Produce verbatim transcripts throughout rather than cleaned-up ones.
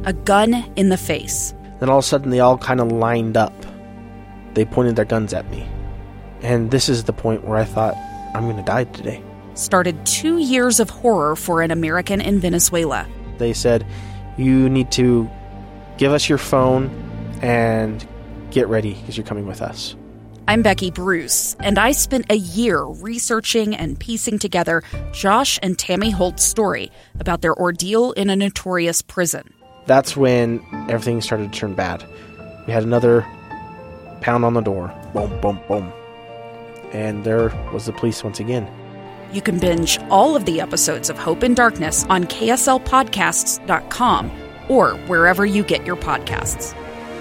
a gun in the face. Then all of a sudden, they all kind of lined up. They pointed their guns at me. And this is the point where I thought, I'm going to die today. Started two years of horror for an American in Venezuela. They said, you need to give us your phone and get ready because you're coming with us. I'm Becky Bruce, and I spent a year researching and piecing together Josh and Tammy Holt's story about their ordeal in a notorious prison. That's when everything started to turn bad. We had another pound on the door. Boom, boom, boom. And there was the police once again. You can binge all of the episodes of Hope in Darkness on K S L podcasts dot com or wherever you get your podcasts.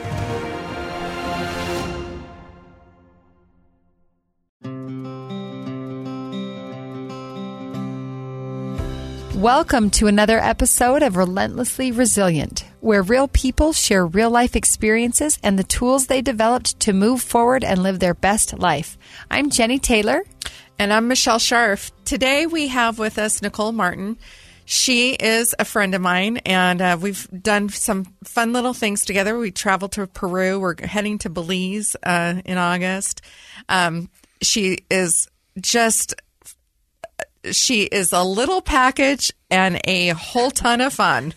Welcome to another episode of Relentlessly Resilient, where real people share real-life experiences and the tools they developed to move forward and live their best life. I'm Jenny Taylor. And I'm Michelle Scharf. Today we have with us Nicole Martin. She is a friend of mine, and uh, we've done some fun little things together. We traveled to Peru. We're heading to Belize uh, in August. Um, she is just... She is a little package and a whole ton of fun.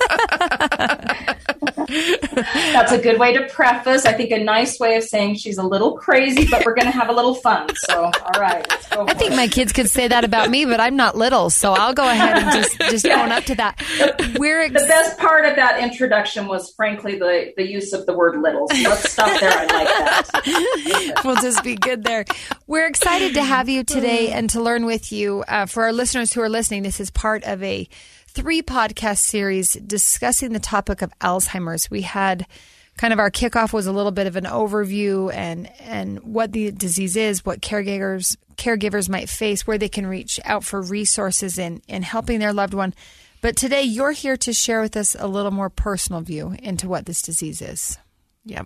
That's a good way to preface. I think a nice way of saying she's a little crazy, but we're going to have a little fun. So, all right, let's go. I think it. my kids could say that about me, but I'm not little, so I'll go ahead and just, just yeah. own up to that. We're ex- the best part of that introduction was, frankly, the, the use of the word little. So let's stop there. I like that. We'll just be good there. We're excited to have you today and to learn with you. Uh, for our listeners who are listening, this is part of a three podcast series discussing the topic of Alzheimer's. We had kind of our kickoff was a little bit of an overview and and what the disease is, what caregivers caregivers might face, where they can reach out for resources in, in helping their loved one. But today you're here to share with us a little more personal view into what this disease is. Yep.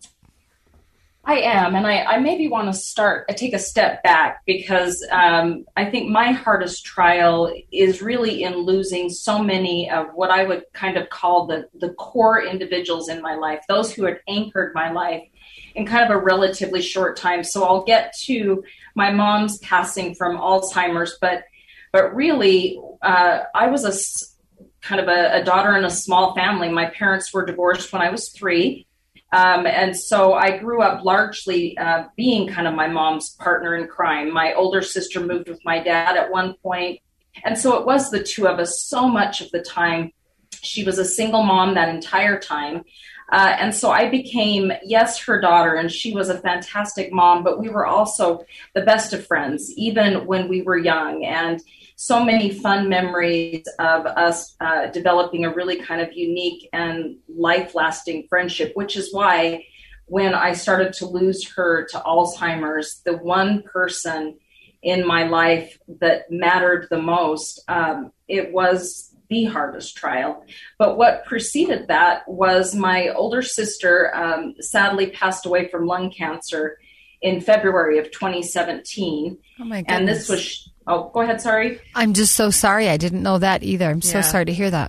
I am, and I, I maybe want to start, I take a step back because um, I think my hardest trial is really in losing so many of what I would kind of call the, the core individuals in my life, those who had anchored my life in kind of a relatively short time. So I'll get to my mom's passing from Alzheimer's, but but really uh, I was a kind of a, a daughter in a small family. My parents were divorced when I was three. Um, and so I grew up largely uh, being kind of my mom's partner in crime. My older sister moved with my dad at one point. And so it was the two of us so much of the time. She was a single mom that entire time. Uh, and so I became, yes, her daughter, and she was a fantastic mom, but we were also the best of friends, even when we were young. And so many fun memories of us uh, developing a really kind of unique and life-lasting friendship, which is why when I started to lose her to Alzheimer's, the one person in my life that mattered the most, um, it was the hardest trial. But what preceded that was my older sister um, sadly passed away from lung cancer in February of twenty seventeen. Oh my goodness. And this was... Oh, go ahead. Sorry. I'm just so sorry. I didn't know that either. I'm so Yeah. sorry to hear that.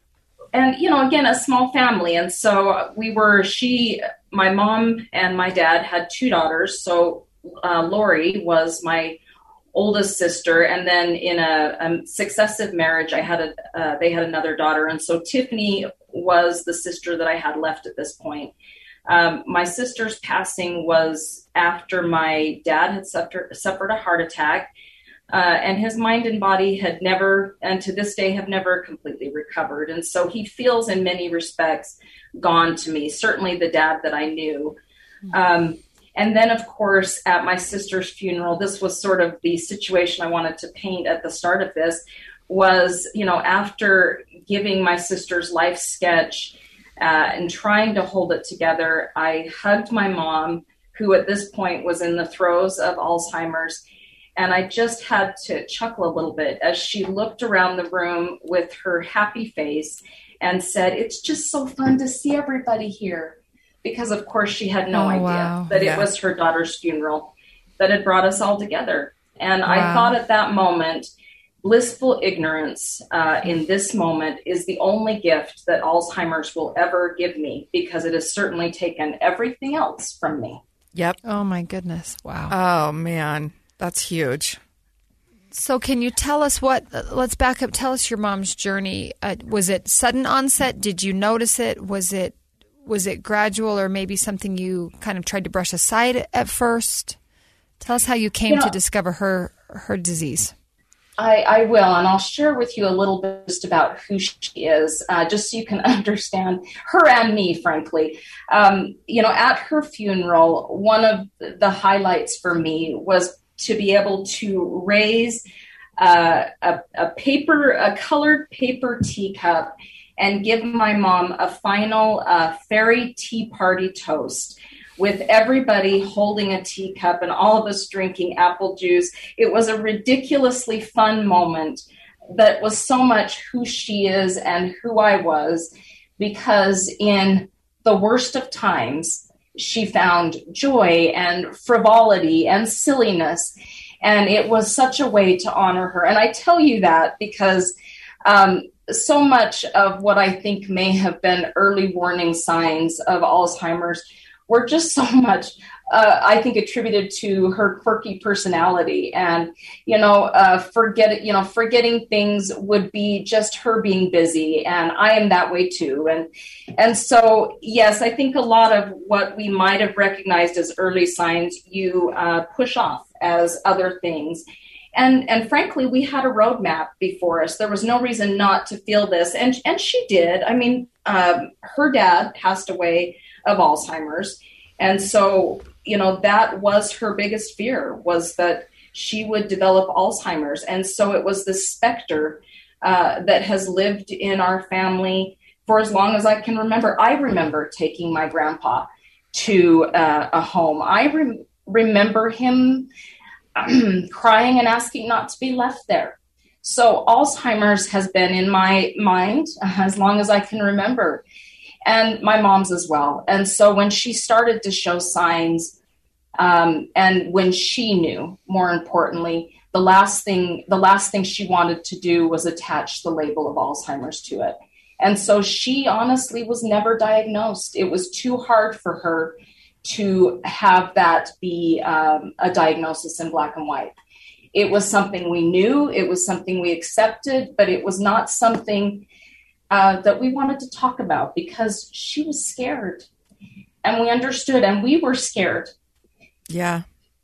And, you know, again, a small family. And so we were, she, my mom and my dad had two daughters. So uh, Lori was my oldest sister. And then in a, a successive marriage, I had a, uh, they had another daughter. And so Tiffany was the sister that I had left at this point. Um, my sister's passing was after my dad had suffered, suffered a heart attack. Uh, and his mind and body had never, and to this day, have never completely recovered. And so he feels in many respects gone to me, certainly the dad that I knew. Um, and then, of course, at my sister's funeral, this was sort of the situation I wanted to paint at the start of this, was, you know, after giving my sister's life sketch uh, and trying to hold it together, I hugged my mom, who at this point was in the throes of Alzheimer's. And I just had to chuckle a little bit as she looked around the room with her happy face and said, "It's just so fun to see everybody here." Because, of course, she had no oh, idea wow. that Yeah. it was her daughter's funeral that had brought us all together. And Wow. I thought at that moment, blissful ignorance uh, in this moment is the only gift that Alzheimer's will ever give me, because it has certainly taken everything else from me. Yep. Oh, my goodness. Wow. Oh, man. That's huge. So can you tell us what, let's back up, tell us your mom's journey. Uh, was it sudden onset? Did you notice it? Was it was it gradual, or maybe something you kind of tried to brush aside at first? Tell us how you came you know, to discover her her disease. I, I will, and I'll share with you a little bit just about who she is, uh, just so you can understand her and me, frankly. Um, you know, at her funeral, one of the highlights for me was to be able to raise uh, a, a paper, a colored paper teacup, and give my mom a final uh, fairy tea party toast, with everybody holding a teacup and all of us drinking apple juice. It was a ridiculously fun moment that was so much who she is and who I was, because in the worst of times, she found joy and frivolity and silliness. And it was such a way to honor her. And I tell you that because um, so much of what I think may have been early warning signs of Alzheimer's were just so much, uh, I think, attributed to her quirky personality. And, you know, uh, forget, you know, forgetting things would be just her being busy. And I am that way too. And, and so, yes, I think a lot of what we might have recognized as early signs, you uh, push off as other things. And, and frankly, we had a roadmap before us. There was no reason not to feel this. And, and she did. I mean, um, her dad passed away of Alzheimer's. And so, you know, that was her biggest fear, was that she would develop Alzheimer's. And so it was this specter uh, that has lived in our family for as long as I can remember. I remember taking my grandpa to uh, a home. I re- remember him crying and asking not to be left there. So Alzheimer's has been in my mind as long as I can remember. And my mom's as well. And so when she started to show signs, um, and when she knew, more importantly, the last thing the last thing she wanted to do was attach the label of Alzheimer's to it. And so she honestly was never diagnosed. It was too hard for her to have that be um, a diagnosis in black and white. It was something we knew, it was something we accepted, but it was not something Uh, that we wanted to talk about, because she was scared, and we understood, and we were scared. Yeah.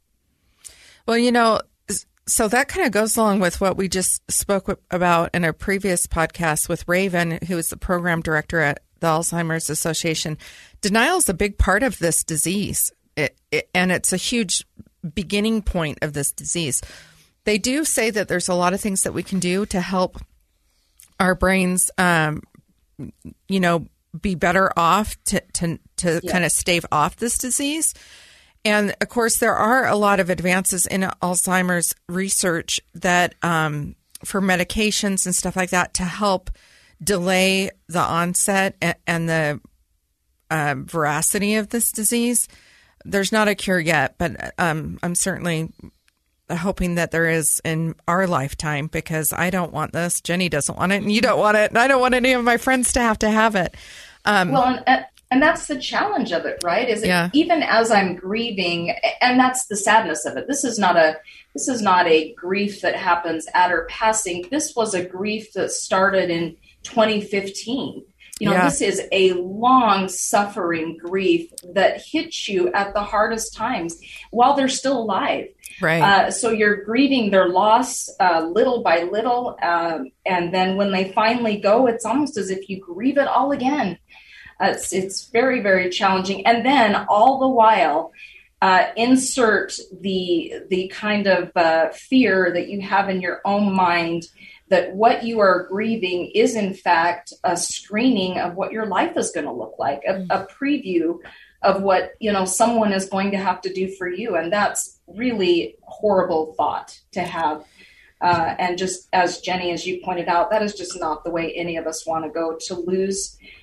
Well, you know, so that kind of goes along with what we just spoke with, about in a previous podcast with Raven, who is the program director at the Alzheimer's Association. Denial is a big part of this disease, it, it, and it's a huge beginning point of this disease. They do say that there's a lot of things that we can do to help our brains, um, you know, be better off to to, to yeah. kind of stave off this disease. And of course, there are a lot of advances in Alzheimer's research that um, for medications and stuff like that to help delay the onset and, and the uh, veracity of this disease. There's not a cure yet, but um, I'm certainly hoping that there is in our lifetime, because I don't want this. Jenny doesn't want it, and you don't want it, and I don't want any of my friends to have to have it. Um, well, and, and that's the challenge of it, right? Is it, yeah. even as I'm grieving, and that's the sadness of it. This is not a this is not a grief that happens at her passing. This was a grief that started in twenty fifteen. You know, yeah. This is a long suffering grief that hits you at the hardest times while they're still alive. Right. Uh, so you're grieving their loss uh, little by little. Um, and then when they finally go, it's almost as if you grieve it all again. Uh, it's, it's very, very challenging. And then all the while, uh, insert the, the kind of uh, fear that you have in your own mind that what you are grieving is, in fact, a screening of what your life is going to look like, a, a preview of what, you know, someone is going to have to do for you. And that's really horrible thought to have. Uh, and just as Jenny, as you pointed out, that is just not the way any of us want to go, to lose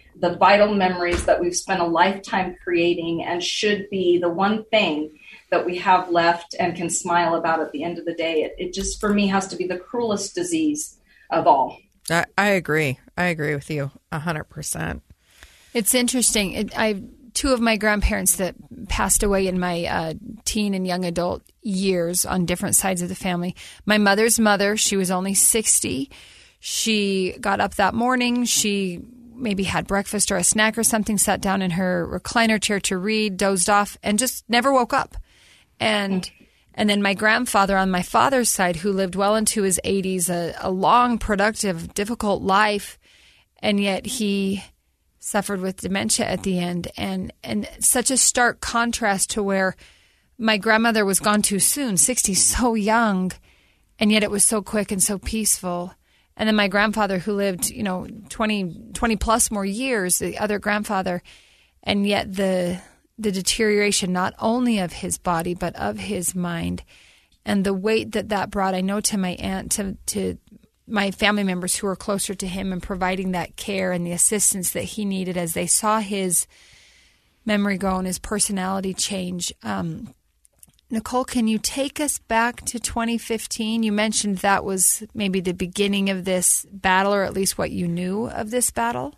the vital memories that we've spent a lifetime creating and should be the one thing that we have left and can smile about at the end of the day. It, it just, for me, has to be the cruelest disease of all. I, I agree. I agree with you one hundred percent. It's interesting. It, I two of my grandparents that passed away in my uh, teen and young adult years on different sides of the family. My mother's mother, she was only sixty. She got up that morning. She maybe had breakfast or a snack or something, sat down in her recliner chair to read, dozed off, and just never woke up. And and then my grandfather on my father's side, who lived well into his eighties, a, a long, productive, difficult life, and yet he suffered with dementia at the end. And, and such a stark contrast to where my grandmother was gone too soon, sixty, so young, and yet it was so quick and so peaceful. And then my grandfather, who lived, you know, twenty, twenty plus more years, the other grandfather, and yet the the deterioration not only of his body but of his mind, and the weight that that brought, I know, to my aunt, to to my family members who were closer to him, and providing that care and the assistance that he needed as they saw his memory go and his personality change. Um, Nicole, can you take us back to twenty fifteen? You mentioned that was maybe the beginning of this battle, or at least what you knew of this battle.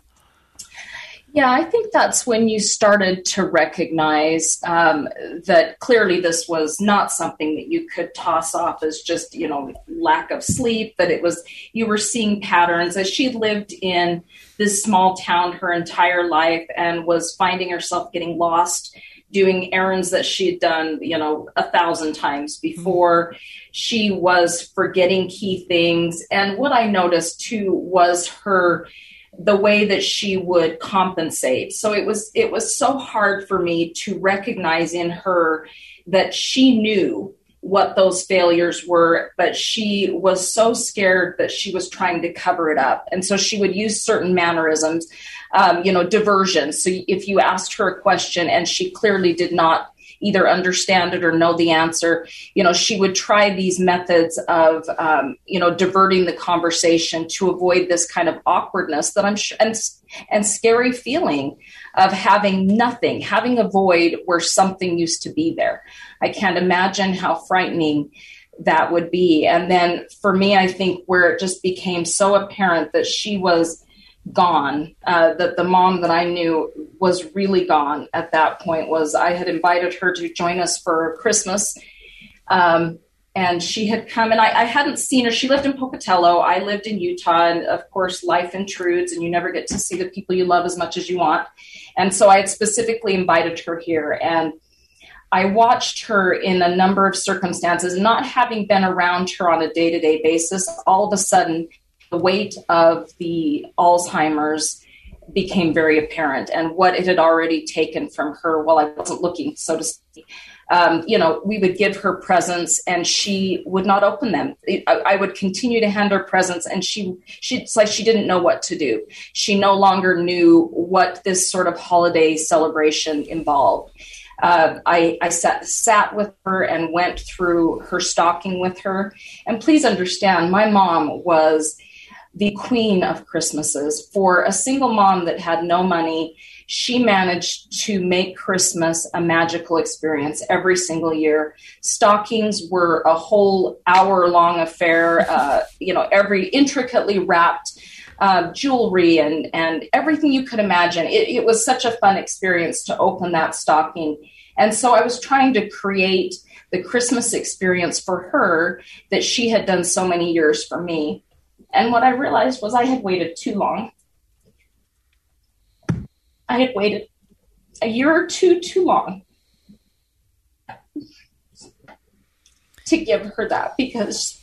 Yeah, I think that's when you started to recognize um, that clearly this was not something that you could toss off as just, you know, lack of sleep, that it was, you were seeing patterns. As she lived in this small town her entire life and was finding herself getting lost, doing errands that she'd done, you know, a thousand times before. She was forgetting key things. And what I noticed too was her, the way that she would compensate. So it was, it was so hard for me to recognize in her that she knew what those failures were, but she was so scared that she was trying to cover it up. And so she would use certain mannerisms, um, you know, diversion. So if you asked her a question and she clearly did not either understand it or know the answer, you know, she would try these methods of, um, you know, diverting the conversation to avoid this kind of awkwardness that I'm sure, and, and scary feeling of having nothing, having a void where something used to be there. I can't imagine how frightening that would be. And then for me, I think where it just became so apparent that she was gone, uh, that the mom that I knew was really gone at that point, was I had invited her to join us for Christmas. Um, and she had come, and I, I hadn't seen her. She lived in Pocatello. I lived in Utah. And of course, life intrudes and you never get to see the people you love as much as you want. And so I had specifically invited her here. And I watched her in a number of circumstances, not having been around her on a day-to-day basis. All of a sudden, the weight of the Alzheimer's became very apparent, and what it had already taken from her while I wasn't looking, so to speak. Um, you know, we would give her presents and she would not open them. I, I would continue to hand her presents and she, she, it's like she didn't know what to do. She no longer knew what this sort of holiday celebration involved. Uh, I, I sat, sat with her and went through her stocking with her. And please understand, my mom was the queen of Christmases. For a single mom that had no money, she managed to make Christmas a magical experience every single year. Stockings were a whole hour-long affair, uh, you know, every intricately wrapped uh, jewelry and, and everything you could imagine. It, it was such a fun experience to open that stocking. And so I was trying to create the Christmas experience for her that she had done so many years for me. And what I realized was I had waited too long. I had waited a year or two too long to give her that, because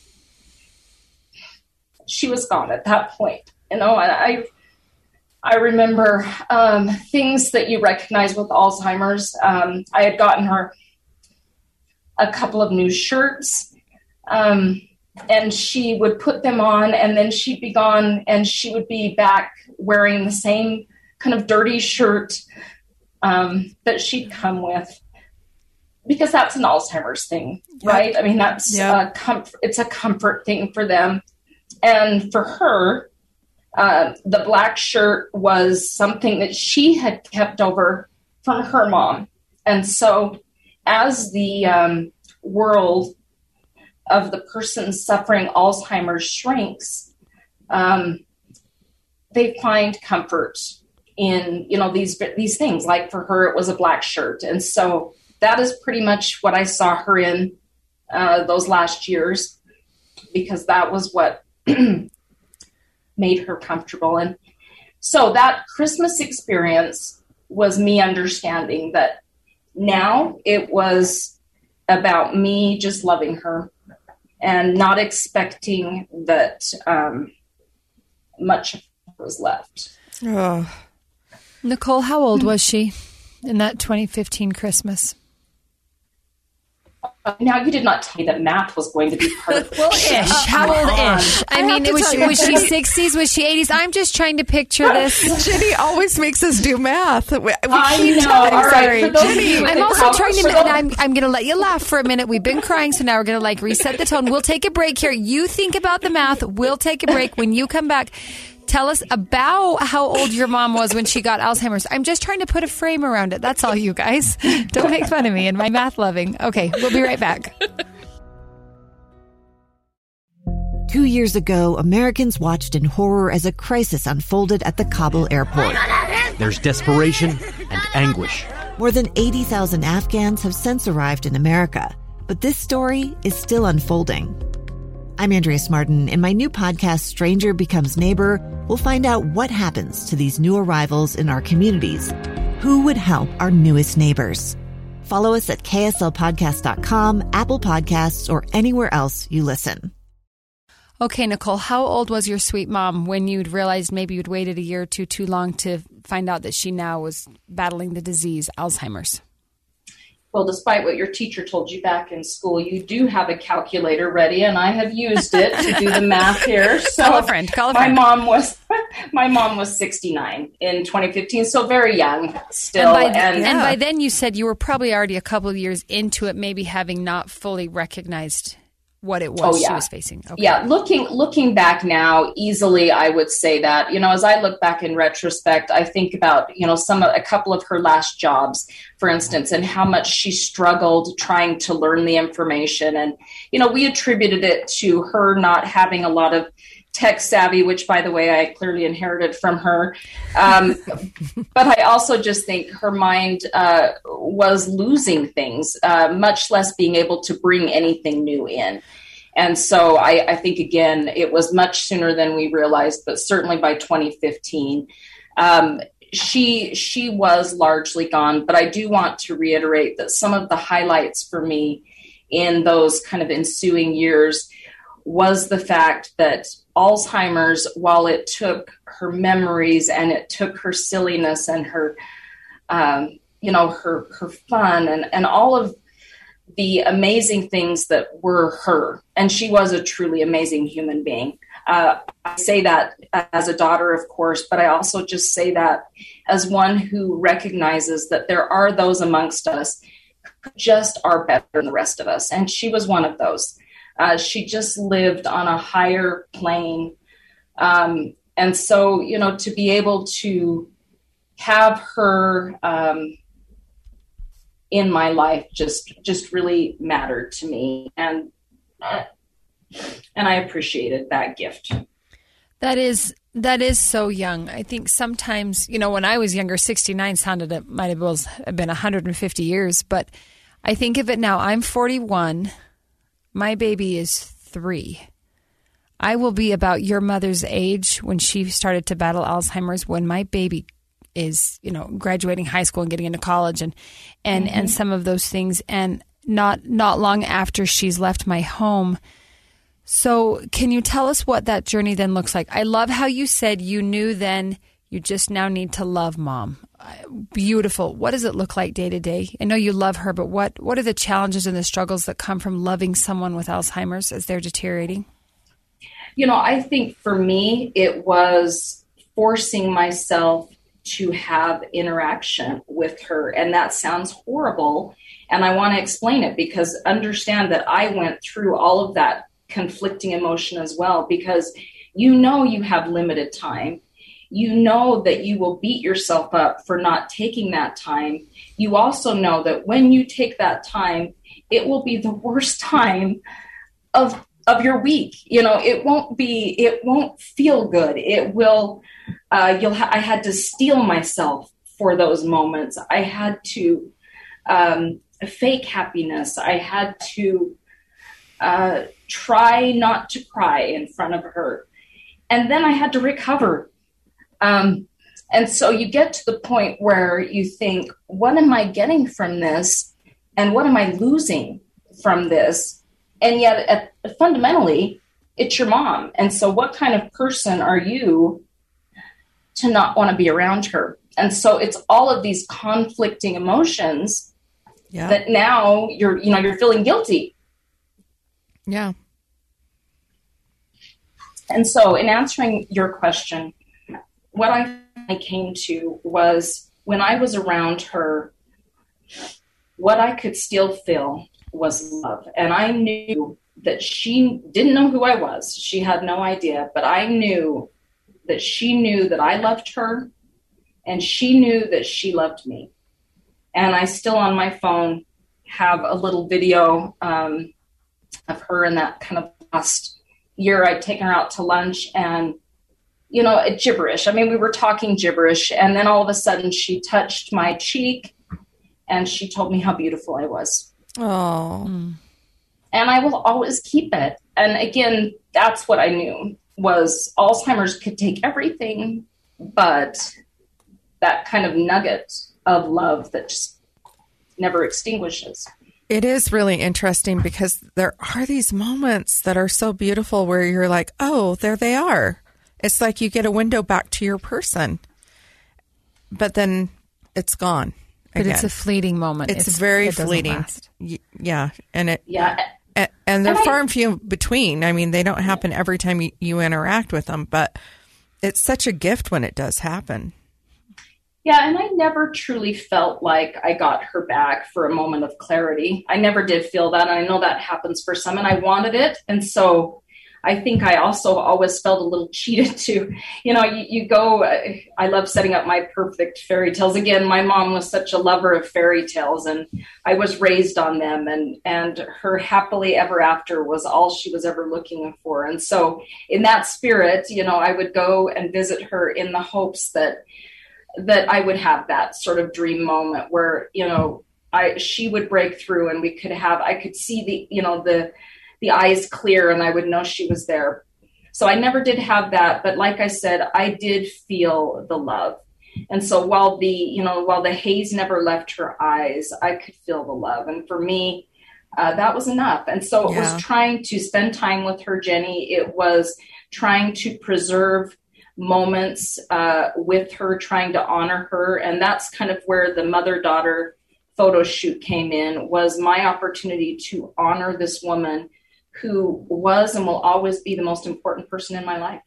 she was gone at that point. You know, I I remember um, things that you recognize with Alzheimer's. Um, I had gotten her a couple of new shirts. Um, And she would put them on and then she'd be gone and she would be back wearing the same kind of dirty shirt um, that she'd come with, because that's an Alzheimer's thing, yep. Right? I mean, that's yep. a comfort, it's a comfort thing for them. And for her, Uh, the black shirt was something that she had kept over from her mom. And so as the um, world of the person suffering Alzheimer's shrinks, um, they find comfort in, you know, these these things. Like for her, it was a black shirt. And so that is pretty much what I saw her in uh, those last years, because that was what made her comfortable. And so that Christmas experience was me understanding that now it was about me just loving her and not expecting that um, much was left. Oh. Nicole, how old was she in that twenty fifteen Christmas? Uh, now, you did not tell me that math was going to be part of well, ish. How old ish? I, I mean, was she, was she sixties? Was she eighties? I'm just trying to picture this. Jenny always makes us do math. We, we I keep know. All Sorry. right. Jenny, I'm also trying to, and I'm, I'm going to let you laugh for a minute. We've been crying, so now we're going to like reset the tone. We'll take a break here. You think about the math. We'll take a break. When you come back, tell us about how old your mom was when she got Alzheimer's. I'm just trying to put a frame around it. That's all, you guys. Don't make fun of me and my math loving. Okay, we'll be right back. Two years ago, Americans watched in horror as a crisis unfolded at the Kabul airport. There's desperation and anguish. More than eighty thousand Afghans have since arrived in America, but this story is still unfolding. I'm Andrea Smartin. In my new podcast, Stranger Becomes Neighbor, we'll find out what happens to these new arrivals in our communities. Who would help our newest neighbors? Follow us at K S L podcast dot com, Apple Podcasts, or anywhere else you listen. Okay, Nicole, how old was your sweet mom when you'd realized maybe you'd waited a year or two too long to find out that she now was battling the disease, Alzheimer's? Well, despite what your teacher told you back in school, you do have a calculator ready, and I have used it to do the math here. So call a friend. Call a friend. My mom was my mom was sixty-nine in twenty fifteen, so very young still. And by, and, and by then, you said you were probably already a couple of years into it, maybe having not fully recognized what it was oh, yeah. she was facing. Okay. Yeah, looking looking back now, easily I would say that, you know, as I look back in retrospect, I think about, you know, some a couple of her last jobs, for instance, and how much she struggled trying to learn the information. And, you know, we attributed it to her not having a lot of tech savvy, which, by the way, I clearly inherited from her. Um, but I also just think her mind uh, was losing things, uh, much less being able to bring anything new in. And so I, I think, again, it was much sooner than we realized, but certainly by twenty fifteen, um, she she was largely gone. But I do want to reiterate that some of the highlights for me in those kind of ensuing years was the fact that Alzheimer's, while it took her memories and it took her silliness and her, um, you know, her her fun and, and all of the amazing things that were her. And she was a truly amazing human being. Uh, I say that as a daughter, of course, but I also just say that as one who recognizes that there are those amongst us who just are better than the rest of us. And she was one of those. Uh, she just lived on a higher plane. Um, and so, you know, to be able to have her um, in my life just just really mattered to me. And uh, and I appreciated that gift. That is that is so young. I think sometimes, you know, when I was younger, sixty-nine sounded it might have been one hundred fifty years. But I think of it now, I'm forty-one. My baby is three. I will be about your mother's age when she started to battle Alzheimer's, when my baby is, you know, graduating high school and getting into college and and, mm-hmm. and some of those things. And not not long after she's left my home. So can you tell us what that journey then looks like? I love how you said you knew then you just now need to love mom. Beautiful. What does it look like day to day? I know you love her, but what, what are the challenges and the struggles that come from loving someone with Alzheimer's as they're deteriorating? You know, I think for me, it was forcing myself to have interaction with her. And that sounds horrible. And I want to explain it because understand that I went through all of that conflicting emotion as well, because You know you have limited time. You know that you will beat yourself up for not taking that time. You also know that when you take that time, it will be the worst time of of your week. You know, it won't be, it won't feel good. It will, uh, you'll, ha- I had to steel myself for those moments. I had to um, fake happiness. I had to uh, try not to cry in front of her. And then I had to recover. Um, and so you get to the point where you think, what am I getting from this? And what am I losing from this? And yet, at, fundamentally, it's your mom. And so what kind of person are you to not want to be around her? And so it's all of these conflicting emotions yeah. that now you're, you know, you're feeling guilty. Yeah. And so in answering your question, what I came to was when I was around her, what I could still feel was love. And I knew that she didn't know who I was. She had no idea, but I knew that she knew that I loved her and she knew that she loved me. And I still on my phone have a little video um, of her in that kind of last year. I'd taken her out to lunch and, you know, gibberish. I mean, we were talking gibberish. And then all of a sudden she touched my cheek and she told me how beautiful I was. Oh, and I will always keep it. And again, that's what I knew was Alzheimer's could take everything, but that kind of nugget of love that just never extinguishes. It is really interesting because there are these moments that are so beautiful where you're like, oh, there they are. It's like you get a window back to your person, but then it's gone. But again. It's a fleeting moment. It's, it's very it fleeting. Last. Yeah. And it, yeah. And, and they're and far I, and few between. I mean, they don't happen every time you, you interact with them, but it's such a gift when it does happen. Yeah. And I never truly felt like I got her back for a moment of clarity. I never did feel that. And I know that happens for some and I wanted it. And so I think I also always felt a little cheated too. You know, you, you go, I love setting up my perfect fairy tales. Again, my mom was such a lover of fairy tales and I was raised on them and, and her happily ever after was all she was ever looking for. And so in that spirit, you know, I would go and visit her in the hopes that, that I would have that sort of dream moment where, you know, I, she would break through and we could have, I could see the, you know, the, the eyes clear and I would know she was there. So I never did have that. But like I said, I did feel the love. And so while the, you know, while the haze never left her eyes, I could feel the love. And for me, uh, that was enough. And so it yeah. was trying to spend time with her, Jenny. It was trying to preserve moments uh, with her, trying to honor her. And that's kind of where the mother-daughter photo shoot came in, was my opportunity to honor this woman who was and will always be the most important person in my life.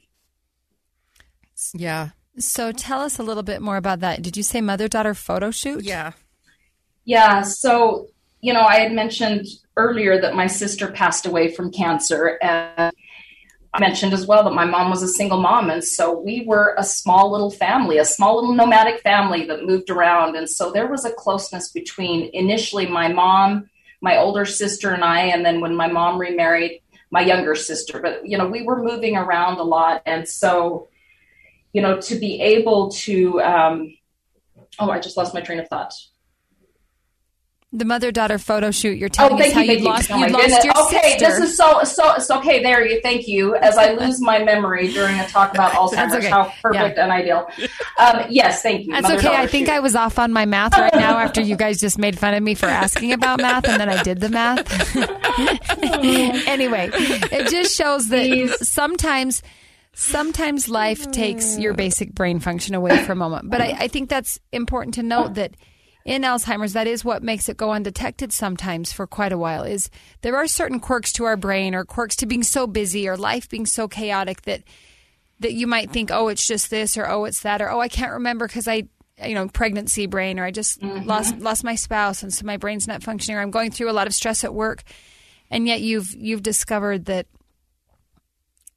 Yeah. So tell us a little bit more about that. Did you say mother-daughter photo shoot? Yeah. Yeah. So, you know, I had mentioned earlier that my sister passed away from cancer. And I mentioned as well that my mom was a single mom. And so we were a small little family, a small little nomadic family that moved around. And so there was a closeness between initially my mom, my older sister and I, and then when my mom remarried, my younger sister. But, you know, we were moving around a lot. And so, you know, to be able to, um, oh, I just lost my train of thought. The mother-daughter photo shoot. You're telling oh, us how you, you lost, oh you lost your okay, sister. Okay, this is so, so, so, okay, there you, thank you. As I lose my memory during a talk about Alzheimer's, okay. How perfect yeah. and ideal. Um, yes, thank you. That's okay. I think shoot. I was off on my math right now after you guys just made fun of me for asking about math, and then I did the math. Anyway, it just shows that Please. sometimes... Sometimes life takes your basic brain function away for a moment. But I, I think that's important to note that in Alzheimer's, that is what makes it go undetected sometimes for quite a while, is there are certain quirks to our brain or quirks to being so busy or life being so chaotic that that you might think, oh, it's just this or, oh, it's that or, oh, I can't remember because I, you know, pregnancy brain or I just mm-hmm. lost lost my spouse and so my brain's not functioning or I'm going through a lot of stress at work. And yet you've you've discovered that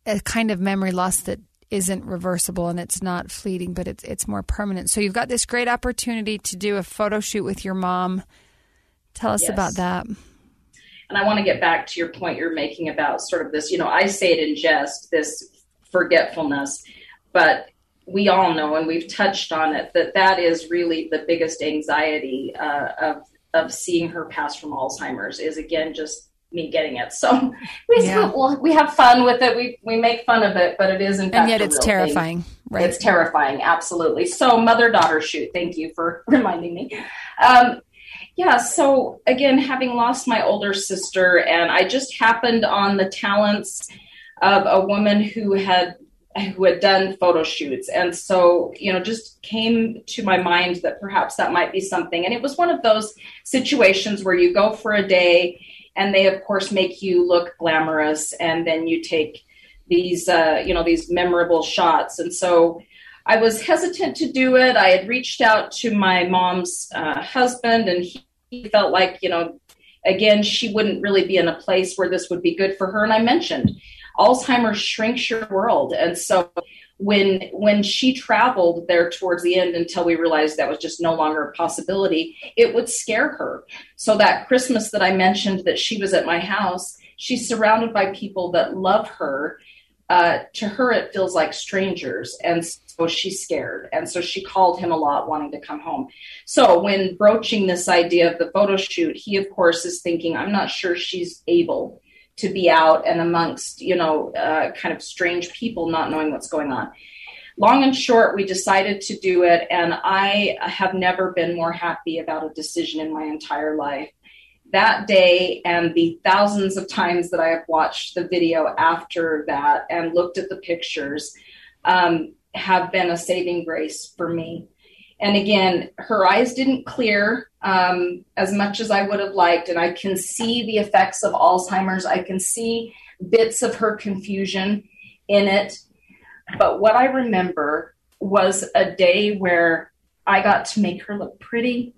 a kind of memory loss that isn't reversible and it's not fleeting, but it's it's more permanent. So you've got this great opportunity to do a photo shoot with your mom. Tell us Yes. about that. And I want to get back to your point you're making about sort of this, you know, I say it in jest, this forgetfulness, but we all know, and we've touched on it, that that is really the biggest anxiety uh, of of seeing her pass from Alzheimer's is, again, just me getting it. So we Yeah. well, we have fun with it. We we make fun of it, but it is in fact And yet a it's real terrifying, thing. right? It's terrifying, absolutely. So mother-daughter shoot. Thank you for reminding me. Um, yeah. So again, having lost my older sister, and I just happened on the talents of a woman who had who had done photo shoots. And so, you know, just came to my mind that perhaps that might be something. And it was one of those situations where you go for a day and they, of course, make you look glamorous. And then you take these, uh, you know, these memorable shots. And so I was hesitant to do it. I had reached out to my mom's uh, husband, and he, he felt like, you know, again, she wouldn't really be in a place where this would be good for her. And I mentioned Alzheimer's shrinks your world. And so when when she traveled there towards the end, until we realized that was just no longer a possibility, it would scare her. So that Christmas that I mentioned that she was at my house, she's surrounded by people that love her. Uh, to her, it feels like strangers. And so she's scared. And so she called him a lot, wanting to come home. So when broaching this idea of the photo shoot, he, of course, is thinking, I'm not sure she's able to be out and amongst, you know, uh, kind of strange people, not knowing what's going on. Long and short, we decided to do it. And I have never been more happy about a decision in my entire life. That day and the thousands of times that I have watched the video after that and looked at the pictures um, have been a saving grace for me. And again, her eyes didn't clear um, as much as I would have liked. And I can see the effects of Alzheimer's. I can see bits of her confusion in it. But what I remember was a day where I got to make her look pretty.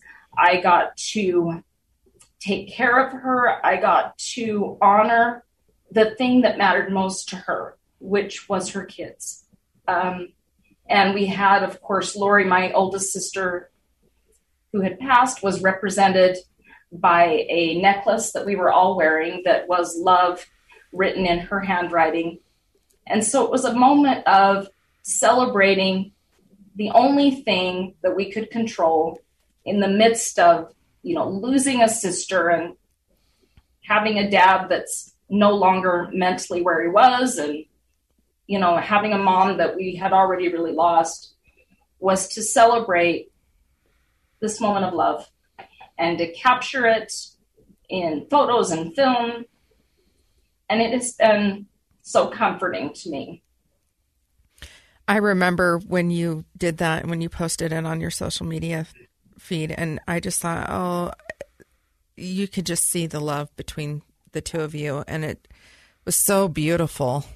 I got to take care of her. I got to honor the thing that mattered most to her, which was her kids. Um, And we had, of course, Lori, my oldest sister, who had passed, was represented by a necklace that we were all wearing that was love written in her handwriting. And so it was a moment of celebrating the only thing that we could control in the midst of, you know, losing a sister and having a dad that's no longer mentally where he was, and you know, having a mom that we had already really lost, was to celebrate this moment of love and to capture it in photos and film. And it has been so comforting to me. I remember when you did that and when you posted it on your social media feed, and I just thought, oh, you could just see the love between the two of you. And it was so beautiful.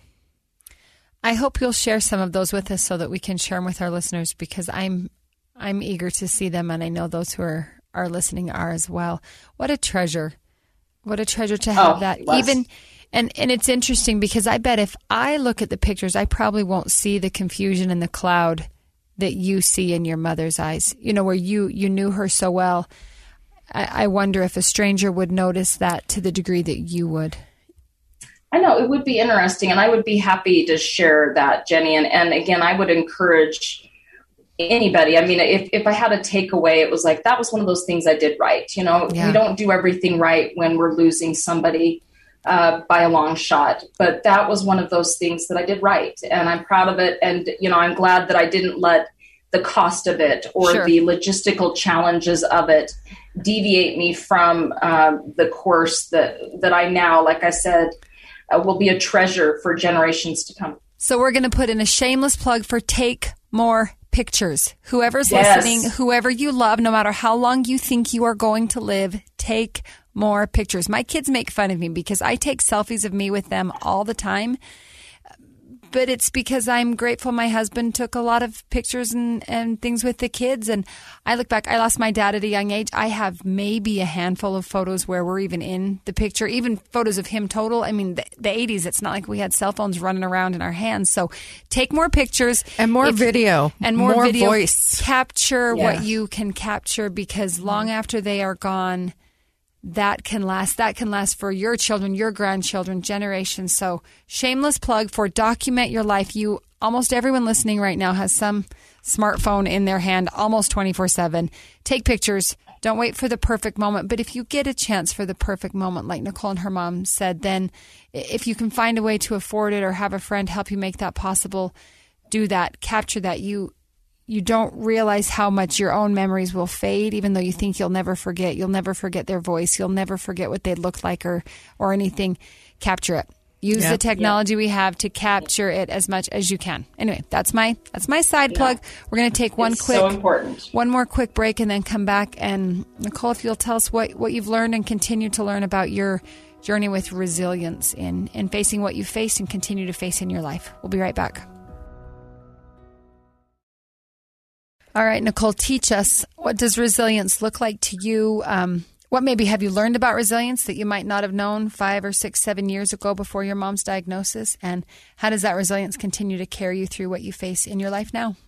I hope you'll share some of those with us so that we can share them with our listeners, because I'm I'm eager to see them, and I know those who are, are listening are as well. What a treasure. What a treasure to have Oh, that. it was. Even and, and it's interesting because I bet if I look at the pictures, I probably won't see the confusion and the cloud that you see in your mother's eyes. You know, where you, you knew her so well. I, I wonder if a stranger would notice that to the degree that you would. I know it would be interesting, and I would be happy to share that, Jenny. And, and again, I would encourage anybody. I mean, if, if I had a takeaway, it was like, that was one of those things I did right. You know, Yeah. we don't do everything right when we're losing somebody uh, by a long shot, but that was one of those things that I did right. And I'm proud of it. And, you know, I'm glad that I didn't let the cost of it or Sure. the logistical challenges of it deviate me from uh, the course that, that I now, like I said, Uh, will be a treasure for generations to come. So we're going to put in a shameless plug for Take More Pictures. Whoever's Yes. listening, whoever you love, no matter how long you think you are going to live, take more pictures. My kids make fun of me because I take selfies of me with them all the time. but it's because I'm grateful my husband took a lot of pictures and, and things with the kids. And I look back, I lost my dad at a young age. I have maybe a handful of photos where we're even in the picture, even photos of him total. I mean, the, the eighties, it's not like we had cell phones running around in our hands. So take more pictures. And more if, video. And more, more video. voice. Capture yeah. what you can capture, because long after they are gone, that can last. That can last for your children, your grandchildren, generations. So shameless plug for Document Your Life. You, almost everyone listening right now has some smartphone in their hand almost twenty-four seven. Take pictures. Don't wait for the perfect moment. But if you get a chance for the perfect moment, like Nicole and her mom said, then if you can find a way to afford it or have a friend help you make that possible, do that. Capture that. You You don't realize how much your own memories will fade, even though you think you'll never forget. You'll never forget their voice. You'll never forget what they looked like or, or anything. Capture it. Use yep. the technology yep. we have to capture it as much as you can. Anyway, that's my that's my side yeah. plug. We're going to take one it's quick, so important. one more quick break, and then come back. And Nicole, if you'll tell us what, what you've learned and continue to learn about your journey with resilience in, in facing what you faced and continue to face in your life. We'll be right back. All right, Nicole, teach us, what does resilience look like to you? Um, what maybe have you learned about resilience that you might not have known five or six, seven years ago before your mom's diagnosis? And how does that resilience continue to carry you through what you face in your life now?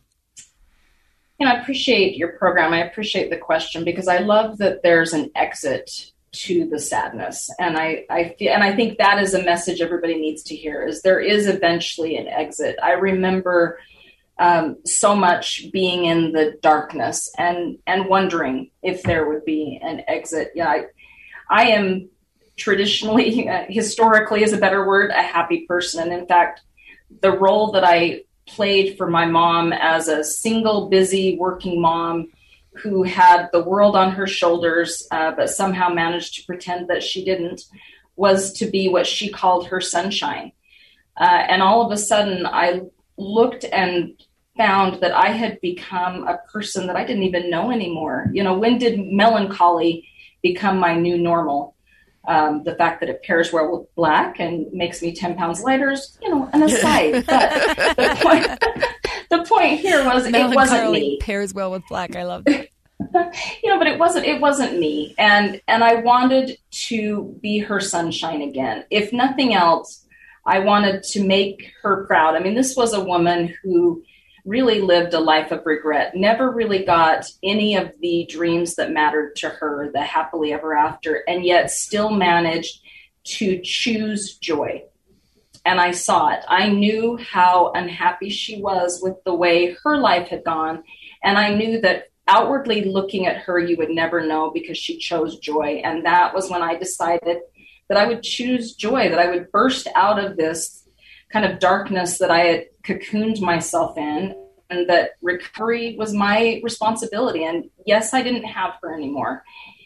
You know, I appreciate your program. I appreciate the question, because I love that there's an exit to the sadness. And I, I feel, and I think that is a message everybody needs to hear, is there is eventually an exit. I remember Um, so much being in the darkness and, and wondering if there would be an exit. Yeah, I, I am traditionally, uh, historically is a better word, a happy person. And in fact, the role that I played for my mom as a single, busy working mom who had the world on her shoulders, uh, but somehow managed to pretend that she didn't, was to be what she called her sunshine. Uh, and all of a sudden I looked and found that I had become a person that I didn't even know anymore. You know, when did melancholy become my new normal? Um, the fact that it pairs well with black and makes me ten pounds lighter is, you know, an aside. But the point, the point here was it wasn't me. Pairs well with black. I love that. You know, but it wasn't, it wasn't me. And, and I wanted to be her sunshine again. If nothing else, I wanted to make her proud. I mean, this was a woman who really lived a life of regret, never really got any of the dreams that mattered to her, the happily ever after, and yet still managed to choose joy. And I saw it. I knew how unhappy she was with the way her life had gone. And I knew that outwardly looking at her, you would never know, because she chose joy. And that was when I decided that I would choose joy, that I would burst out of this kind of darkness that I had cocooned myself in, and that recovery was my responsibility. And yes, I didn't have her anymore.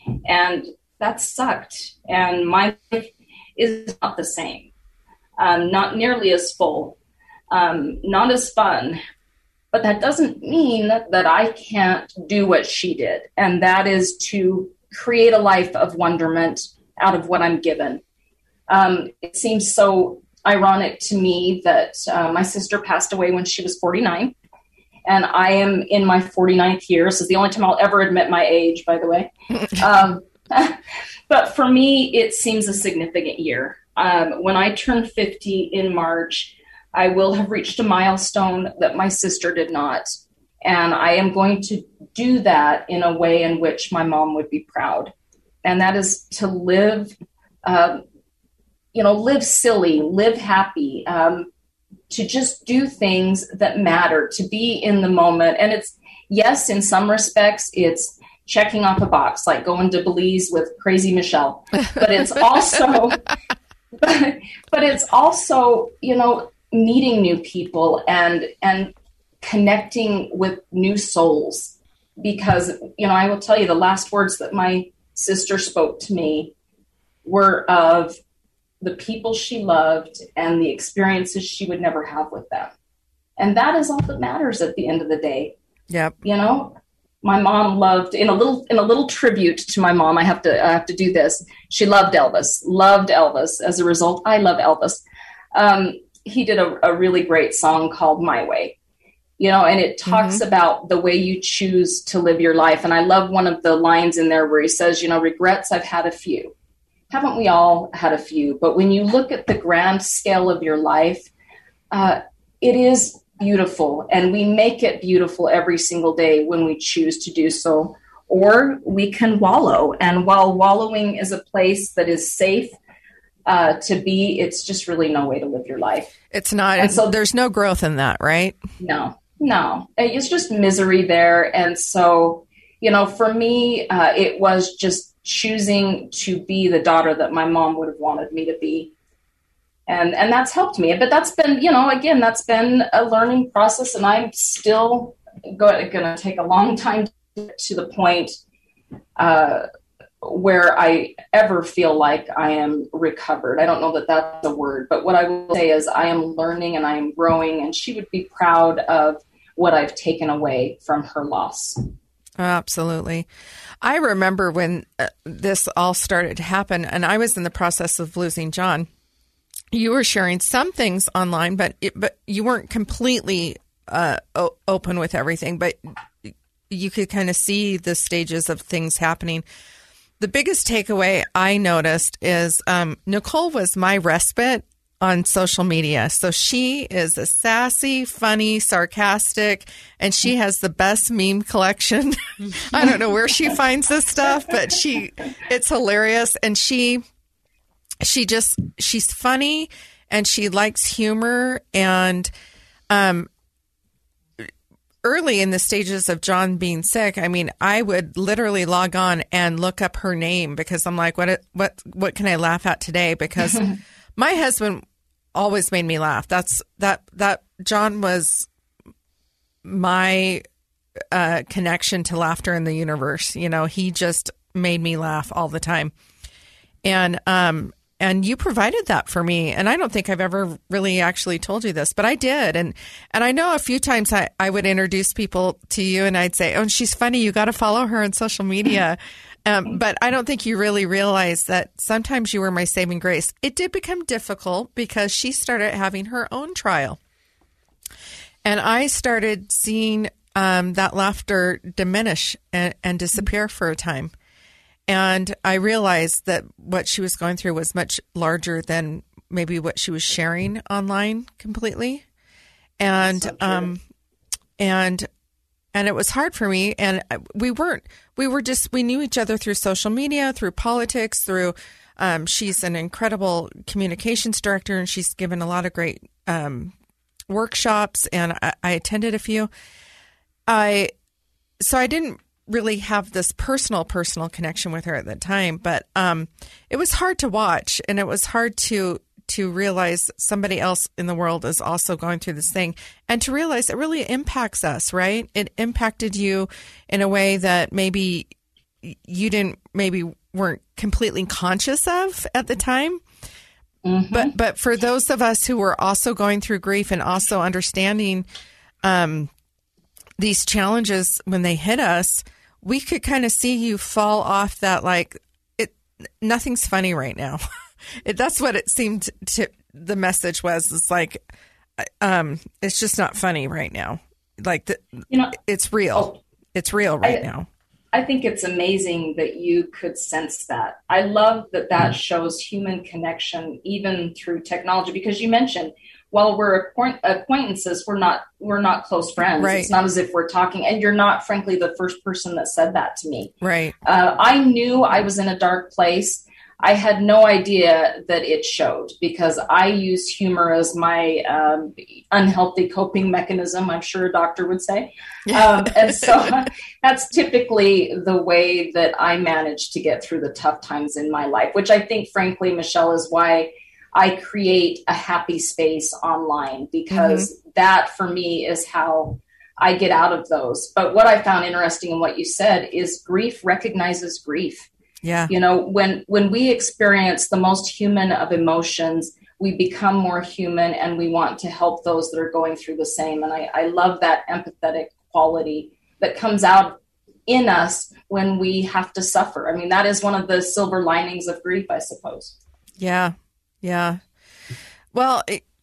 And that sucked. And my life is not the same, um, not nearly as full, um, not as fun. But that doesn't mean that I can't do what she did. And that is to create a life of wonderment out of what I'm given. Um, it seems so ironic to me that uh, my sister passed away when she was forty-nine, and I am in my forty-ninth year. This is the only time I'll ever admit my age, by the way. um, but for me, it seems a significant year. Um, when I turn fifty in March, I will have reached a milestone that my sister did not. And I am going to do that in a way in which my mom would be proud. And that is to live uh, you know, live silly, live happy, um, to just do things that matter, to be in the moment. And it's, yes, in some respects, it's checking off a box, like going to Belize with Crazy Michelle. But it's also, but, but it's also, you know, meeting new people and, and connecting with new souls. Because, you know, I will tell you, the last words that my sister spoke to me were of the people she loved and the experiences she would never have with them. And that is all that matters at the end of the day. Yep. You know, my mom loved, in a little, in a little tribute to my mom, I have to, I have to do this. She loved Elvis, loved Elvis. As a result, I love Elvis. Um, he did a, a really great song called My Way, you know, and it talks mm-hmm. about the way you choose to live your life. And I love one of the lines in there where he says, you know, regrets, I've had a few. Haven't we all had a few? But when you look at the grand scale of your life, uh, it is beautiful, and we make it beautiful every single day when we choose to do so. Or we can wallow. And while wallowing is a place that is safe uh, to be, it's just really no way to live your life. It's not. And so there's no growth in that, right? No, no. It's just misery there. And so, you know, for me, uh, it was just choosing to be the daughter that my mom would have wanted me to be. And and that's helped me. But that's been, you know, again, that's been a learning process. And I'm still going to take a long time to the point uh, where I ever feel like I am recovered. I don't know that that's a word, but what I will say is I am learning and I am growing, and she would be proud of what I've taken away from her loss. Absolutely. I remember when uh, this all started to happen, and I was in the process of losing John. You were sharing some things online, but it, but you weren't completely uh, o- open with everything, but you could kind of see the stages of things happening. The biggest takeaway I noticed is um, Nicole was my respite on social media. So she is a sassy, funny, sarcastic, and she has the best meme collection. I don't know where she finds this stuff, but she, it's hilarious. And she, she just, she's funny, and she likes humor. And, um, early in the stages of John being sick, I mean, I would literally log on and look up her name because I'm like, what, what, what can I laugh at today? Because my husband always made me laugh. That's that, that John was my uh, connection to laughter in the universe. You know, he just made me laugh all the time. And, um, And you provided that for me. And I don't think I've ever really actually told you this, but I did. And and I know a few times I, I would introduce people to you and I'd say, oh, she's funny. You got to follow her on social media. Um, but I don't think you really realize that sometimes you were my saving grace. It did become difficult because she started having her own trial. And I started seeing um, that laughter diminish and, and disappear for a time. And I realized that what she was going through was much larger than maybe what she was sharing online completely. And, so um, and, and it was hard for me. And we weren't, we were just, we knew each other through social media, through politics, through, um, she's an incredible communications director, and she's given a lot of great, um, workshops, and I, I attended a few. I, so I didn't really have this personal, personal connection with her at that time, but um, it was hard to watch, and it was hard to to realize somebody else in the world is also going through this thing, and to realize it really impacts us, right? It impacted you in a way that maybe you didn't, maybe weren't completely conscious of at the time. Mm-hmm. But but for those of us who were also going through grief and also understanding um, these challenges when they hit us, we could kind of see you fall off that, like, it, nothing's funny right now. it, that's what it seemed to, the message was. It's like, um, it's just not funny right now. Like, the, you know, it's real. Oh, it's real right I, now. I think it's amazing that you could sense that. I love that that mm. shows human connection, even through technology, because you mentioned, while we're acquaintances, we're not we're not close friends. Right. It's not as if we're talking. And you're not, frankly, the first person that said that to me. Right. Uh, I knew I was in a dark place. I had no idea that it showed, because I use humor as my um, unhealthy coping mechanism, I'm sure a doctor would say. Um, and so that's typically the way that I manage to get through the tough times in my life, which I think, frankly, Michelle, is why I create a happy space online, because mm-hmm. that for me is how I get out of those. But what I found interesting in what you said is grief recognizes grief. Yeah. You know, when, when we experience the most human of emotions, we become more human, and we want to help those that are going through the same. And I, I love that empathetic quality that comes out in us when we have to suffer. I mean, that is one of the silver linings of grief, I suppose. Yeah. Yeah. Well,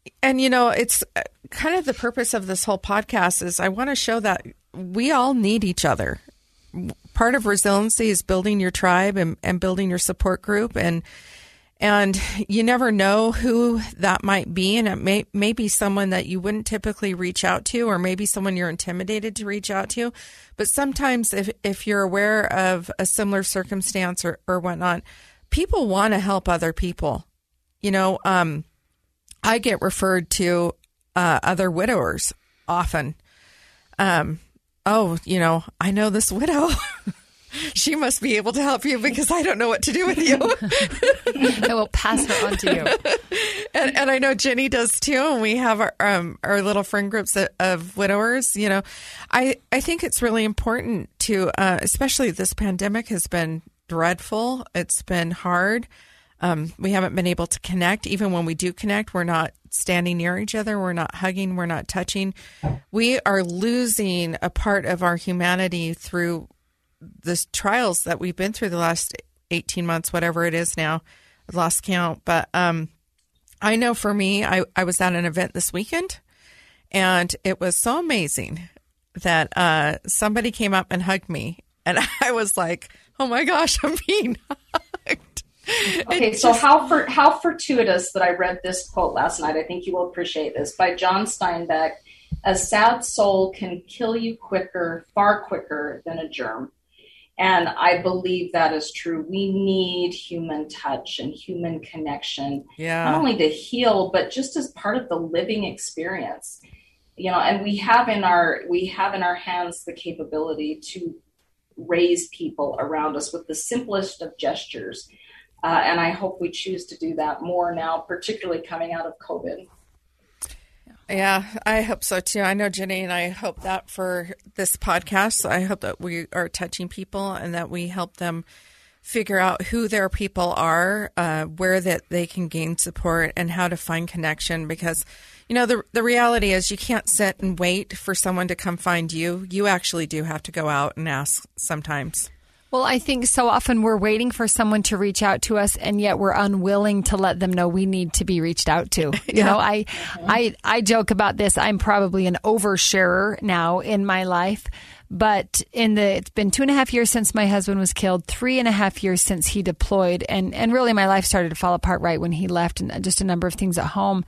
And, you know, it's kind of the purpose of this whole podcast is I want to show that we all need each other. Part of resiliency is building your tribe and, and building your support group. And and you never know who that might be. And it may, may be someone that you wouldn't typically reach out to, or maybe someone you're intimidated to reach out to. But sometimes if, if you're aware of a similar circumstance or, or whatnot, people want to help other people. You know, um, I get referred to uh, other widowers often. Um, oh, you know, I know this widow. She must be able to help you because I don't know what to do with you. I will pass her on to you. And, and I know Jenny does too. And we have our um, our little friend groups of, of widowers. You know, I, I think it's really important to, uh, especially this pandemic has been dreadful. It's been hard. Um, we haven't been able to connect. Even when we do connect, we're not standing near each other. We're not hugging. We're not touching. We are losing a part of our humanity through the trials that we've been through the last eighteen months, whatever it is now. I've lost count. But um, I know for me, I, I was at an event this weekend, and it was so amazing that uh, somebody came up and hugged me. And I was like, oh, my gosh, I'm being hugged. Okay, so how for, how fortuitous that I read this quote last night. I think you will appreciate this. By John Steinbeck. A sad soul can kill you quicker, far quicker than a germ. And I believe that is true. We need human touch and human connection, yeah. Not only to heal, but just as part of the living experience. You know, and we have in our we have in our hands the capability to raise people around us with the simplest of gestures. Uh, and I hope we choose to do that more now, particularly coming out of COVID. Yeah, I hope so too. I know Jenny and I hope that for this podcast. I hope that we are touching people and that we help them figure out who their people are, uh, where that they can gain support, and how to find connection. Because, you know, the the reality is you can't sit and wait for someone to come find you. You actually do have to go out and ask sometimes. Well, I think so often we're waiting for someone to reach out to us, and yet we're unwilling to let them know we need to be reached out to. You yeah. know, I, I, I joke about this. I'm probably an oversharer now in my life, but in the it's been two and a half years since my husband was killed, three and a half years since he deployed, and and really my life started to fall apart right when he left, and just a number of things at home.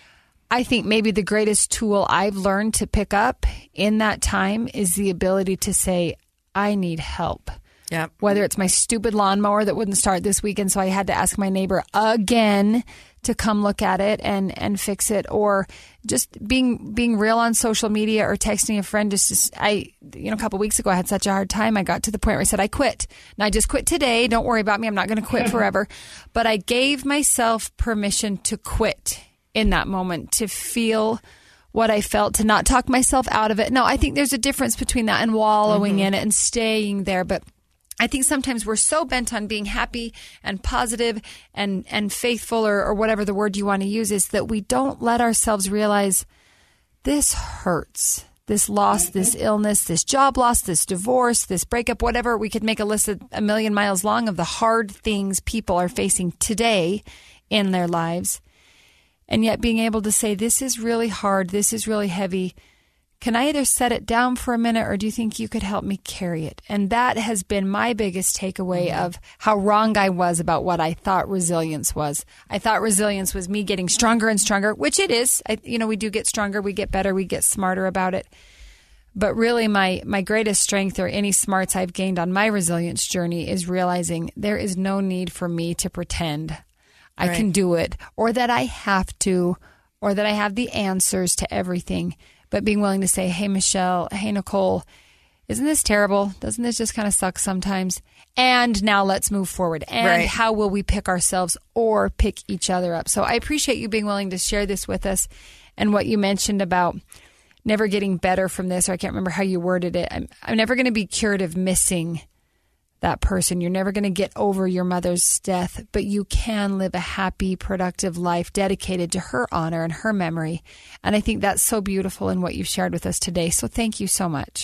I think maybe the greatest tool I've learned to pick up in that time is the ability to say, I need help. Yeah. Whether it's my stupid lawnmower that wouldn't start this weekend, so I had to ask my neighbor again to come look at it and, and fix it, or just being being real on social media or texting a friend. Just, just I, you know, a couple of weeks ago, I had such a hard time. I got to the point where I said, I quit. And I just quit today. Don't worry about me. I'm not going to quit forever. But I gave myself permission to quit in that moment, to feel what I felt, to not talk myself out of it. No, I think there's a difference between that and wallowing mm-hmm. in it and staying there. But I think sometimes we're so bent on being happy and positive and, and faithful, or, or whatever the word you want to use is, that we don't let ourselves realize this hurts. This loss, this illness, this job loss, this divorce, this breakup, whatever. We could make a list of a million miles long of the hard things people are facing today in their lives. And yet being able to say, this is really hard, this is really heavy. Can I either set it down for a minute, or do you think you could help me carry it? And that has been my biggest takeaway mm-hmm. of how wrong I was about what I thought resilience was. I thought resilience was me getting stronger and stronger, which it is. I, you know, we do get stronger, we get better, we get smarter about it. But really my, my greatest strength, or any smarts I've gained on my resilience journey, is realizing there is no need for me to pretend I right. can do it, or that I have to, or that I have the answers to everything. But being willing to say, hey, Michelle, hey, Nicole, isn't this terrible? Doesn't this just kind of suck sometimes? And now let's move forward. And right. how will we pick ourselves or pick each other up? So I appreciate you being willing to share this with us, and what you mentioned about never getting better from this, or I can't remember how you worded it. I'm, I'm never going to be cured of missing that person. You're never going to get over your mother's death, but you can live a happy, productive life dedicated to her honor and her memory. And I think that's so beautiful in what you've shared with us today. So thank you so much.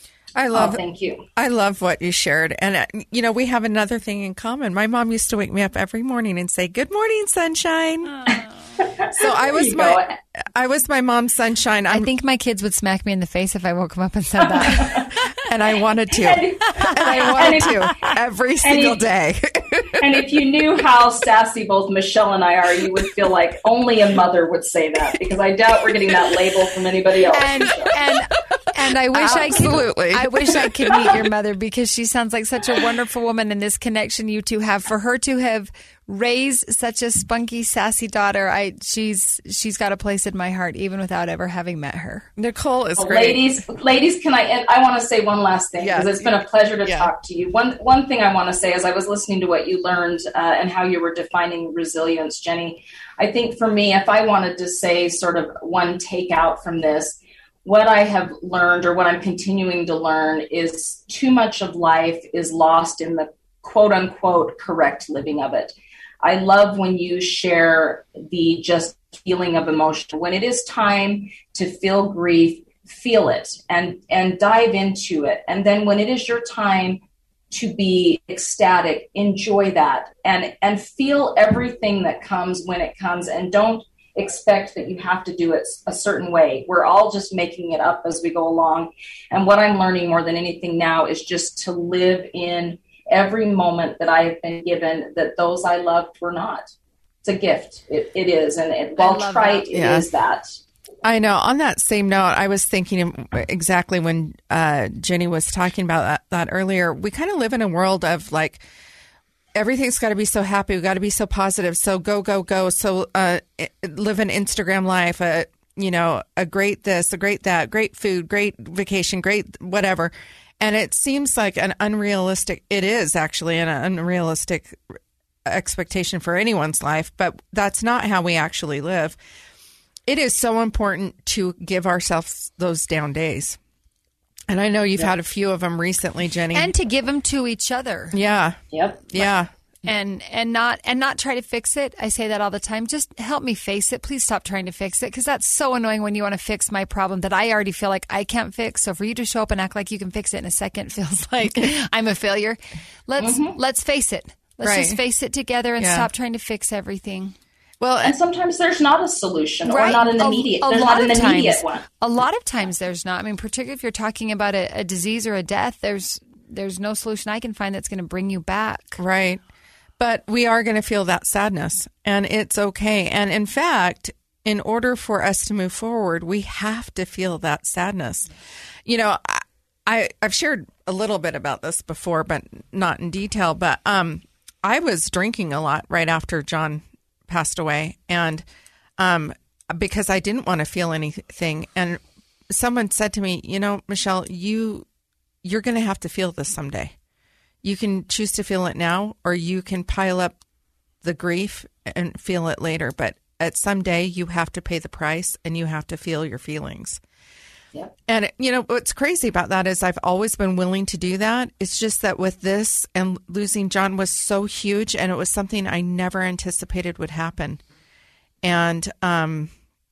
I love, oh, thank you. I love what you shared. And, uh, you know, we have another thing in common. My mom used to wake me up every morning and say, good morning, sunshine. So I was you my go. I was my mom's sunshine. I'm, I think my kids would smack me in the face if I woke them up and said that. and I wanted to. And I wanted to every single if, day. And if you knew how sassy both Michelle and I are, you would feel like only a mother would say that, because I doubt we're getting that label from anybody else. And and and I wish Absolutely. I could I wish I could meet your mother, because she sounds like such a wonderful woman, and this connection you two have, for her to have raised such a spunky, sassy daughter, I she's she's got a place in my heart, even without ever having met her. Nicole is well, great. Ladies, ladies, can I? And I want to say one last thing, because Yeah. it's been a pleasure to Yeah. talk to you. One one thing I want to say, as I was listening to what you learned uh, and how you were defining resilience, Jenny, I think for me, if I wanted to say sort of one takeout from this, what I have learned, or what I'm continuing to learn, is too much of life is lost in the quote unquote correct living of it. I love when you share the just feeling of emotion. When it is time to feel grief, feel it and, and dive into it. And then when it is your time to be ecstatic, enjoy that and, and feel everything that comes when it comes, and don't expect that you have to do it a certain way. We're all just making it up as we go along. And what I'm learning more than anything now is just to live in every moment that I have been given, that those I loved were not. It's a gift. It, it is. And it, while trite, that. it Yeah. is that. I know. On that same note, I was thinking exactly when uh, Jenny was talking about that, that earlier. We kind of live in a world of like, everything's got to be so happy. We got to be so positive. So go, go, go. So uh, live an Instagram life, a, you know, a great this, a great that, great food, great vacation, great whatever. And it seems like an unrealistic, it is actually an unrealistic expectation for anyone's life, but that's not how we actually live. It is so important to give ourselves those down days. And I know you've Yep. had a few of them recently, Jenny. And to give them to each other. yeah. Yep. Yeah. and and not and not try to fix it. I say that all the time. Just help me face it. Please stop trying to fix it, because that's so annoying when you want to fix my problem that I already feel like I can't fix. So for you to show up and act like you can fix it in a second feels like I'm a failure. Let's Mm-hmm. let's face it. Let's Right. just face it together and Yeah. stop trying to fix everything. Well, And sometimes there's not a solution, or Right. not an A- immediate. a there's lot not an of immediate times- one. A lot of times there's not. I mean, particularly if you're talking about a, a disease or a death, there's there's no solution I can find that's going to bring you back. right. But we are going to feel that sadness, and it's okay. And in fact, in order for us to move forward, we have to feel that sadness. You know, I, I I've shared a little bit about this before, but not in detail. But um, I was drinking a lot right after John passed away, and um, because I didn't want to feel anything. And someone said to me, "You know, Michelle, you you're going to have to feel this someday. You can choose to feel it now, or you can pile up the grief and feel it later. But at some day, you have to pay the price, and you have to feel your feelings." Yep. And, you know, what's crazy about that is I've always been willing to do that. It's just that with this and losing John was so huge, and it was something I never anticipated would happen. And, um,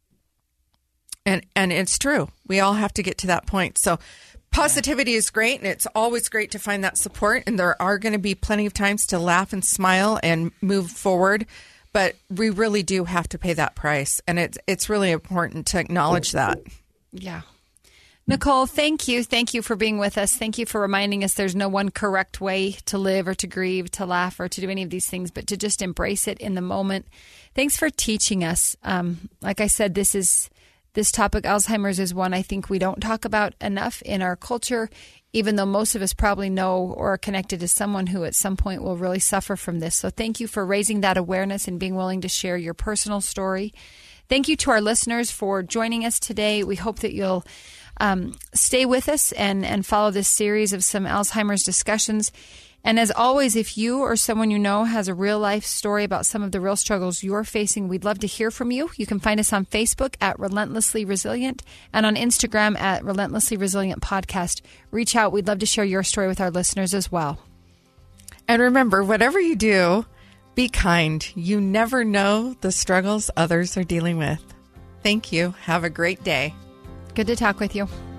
and, and it's true. We all have to get to that point. So positivity is great, and it's always great to find that support. And there are going to be plenty of times to laugh and smile and move forward. But we really do have to pay that price. And it's, it's really important to acknowledge that. Yeah. Nicole, thank you. Thank you for being with us. Thank you for reminding us there's no one correct way to live or to grieve, to laugh, or to do any of these things, but to just embrace it in the moment. Thanks for teaching us. Um, like I said, this is this topic, Alzheimer's, is one I think we don't talk about enough in our culture, even though most of us probably know or are connected to someone who at some point will really suffer from this. So thank you for raising that awareness and being willing to share your personal story. Thank you to our listeners for joining us today. We hope that you'll um, stay with us and, and follow this series of some Alzheimer's discussions. And as always, if you or someone you know has a real life story about some of the real struggles you're facing, we'd love to hear from you. You can find us on Facebook at Relentlessly Resilient and on Instagram at Relentlessly Resilient Podcast. Reach out. We'd love to share your story with our listeners as well. And remember, whatever you do, be kind. You never know the struggles others are dealing with. Thank you. Have a great day. Good to talk with you.